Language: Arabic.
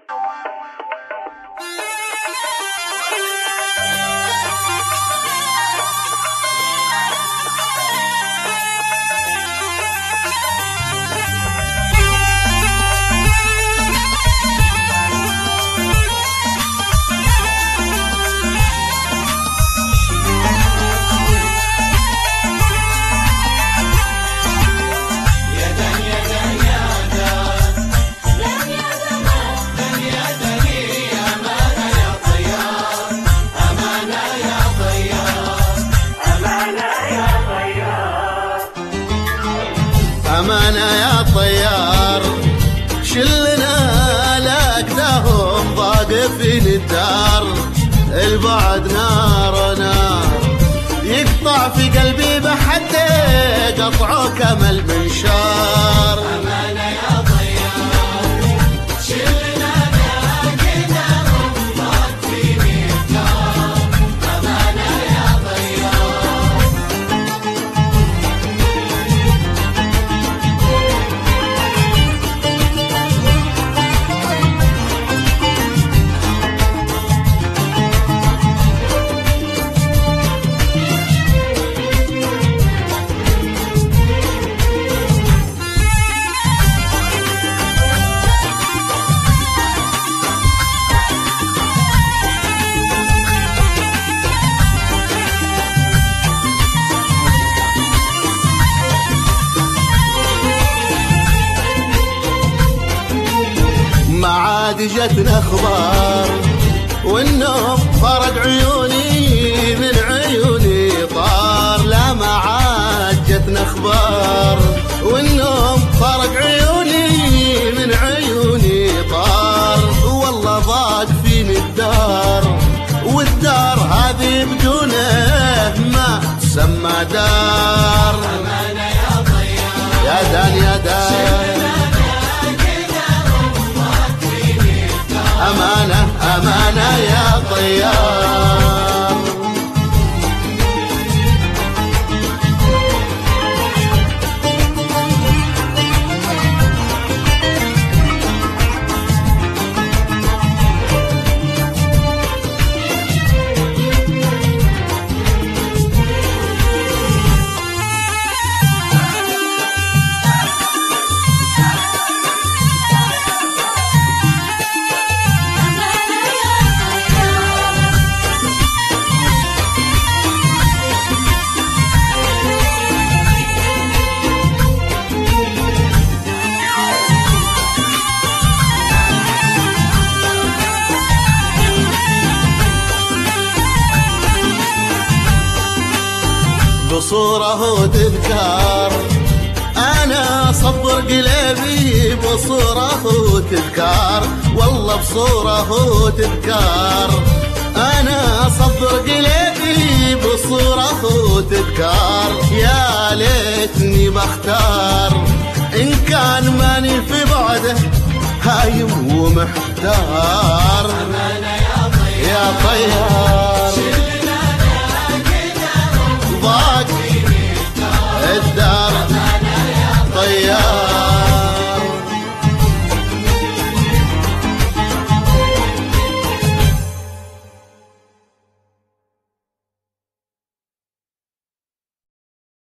أمانة يا طيار شلنا لقداهم ضاقفين الدار، البعد نار نار يقطع في قلبي بحده قطعه كمل منشار. أمانة يا طيار شلنا لقداهم ضاقفين الدار، أمانة يا طيار. ما عاد جتنا اخبار والنوم فرق عيوني من عيوني طار، لا ما عاد جتنا اخبار والنوم فرق عيوني من عيوني طار. والله ضاق فيني الدار والدار هذه بدونه ما تسمى دار. أمانة يا طيار يا دان يا دان أمانة أمانة يا طيار. بصوره وتذكار أنا صبر قلبي بصوره وتذكار، والله بصوره وتذكار أنا صبر قلبي بصوره وتذكار. يا ليتني بختار إن كان ماني في بعده هايم ومحتار. أمانة يا طيار يا طيار